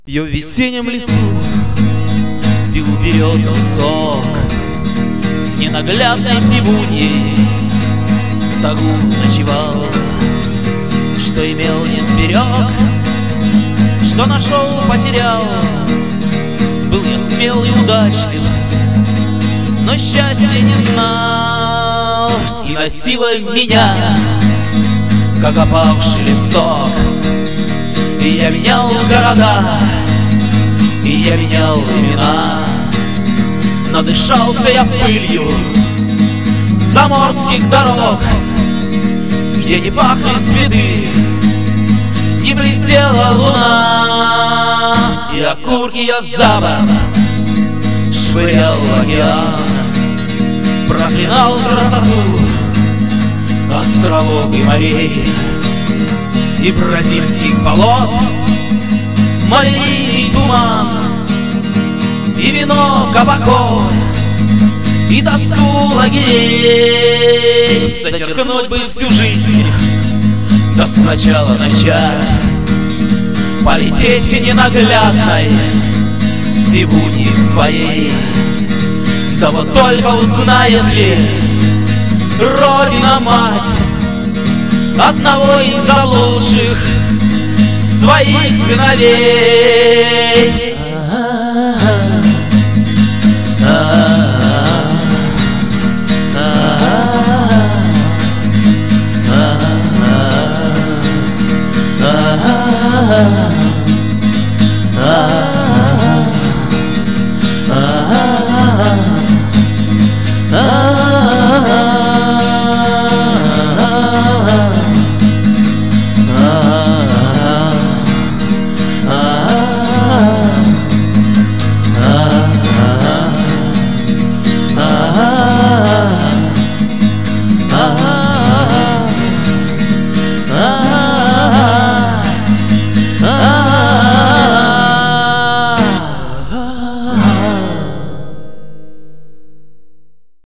Я в весеннем лесу пил березовый сок с ненаглядной пивуньей, в стогу ночевал. Что имел, не сберег, что нашел, потерял. Был я смел и удачлив, но счастья не знал. И носило меня, как опавший листок. И я менял города, и я менял имена. Надышался я пылью заморских дорог, где не пахнут цветы, не блестела луна. И окурки я за борт швырял в океан, проклинал красоту островов и морей, и бразильских болот, малиний туман, и вино кабаков, и тоску лагерей. Зачеркнуть бы всю жизнь, да сначала начать, полететь к ненаглядной пивуньи своей. Да вот только узнает ли Родина-мать одного из заблудших своих сыновей.